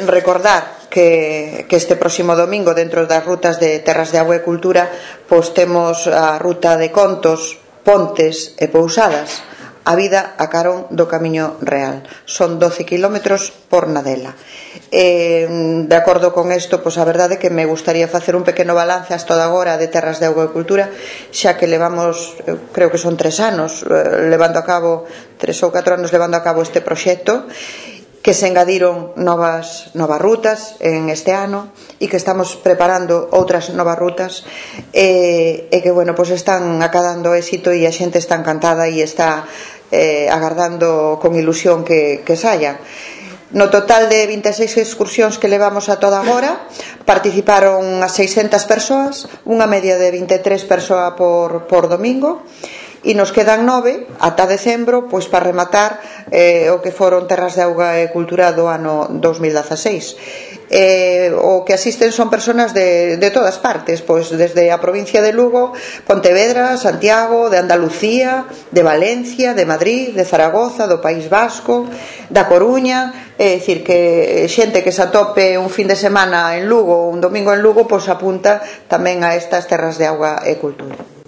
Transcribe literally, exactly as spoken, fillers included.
recordar que, que este próximo domingo, dentro das rutas de Terras de Agua e Cultura, pois temos a ruta de contos, pontes e pousadas, a vida a carón do Camiño Real. Son doce kilómetros por nadela. Eh, de acordo con isto, pois a verdade é que me gustaría facer un pequeno balance hasta agora de Terras de Auga e Cultura, xa que levamos, creo que son tres anos levando a cabo, tres ou catro anos levando a cabo este proxecto, que se engadiron novas, novas rutas en este ano e que estamos preparando outras novas rutas e, e que, bueno, pois están acadando éxito e a xente está encantada e está eh, agardando con ilusión que, que saia. No total de vinte e seis excursións que levamos a toda agora, participaron as seiscentas persoas, unha media de vinte e tres persoas por, por domingo, e nos quedan nove ata decembro, pois para rematar eh, o que foron Terras de Auga e Cultura do ano dos mil dezaseis. Eh, o que asisten son personas de, de todas partes, pois desde a provincia de Lugo, Pontevedra, Santiago, de Andalucía, de Valencia, de Madrid, de Zaragoza, do País Vasco, da Coruña. É dicir, que xente que se atope un fin de semana en Lugo ou un domingo en Lugo, pois apunta tamén a estas Terras de Auga e Cultura.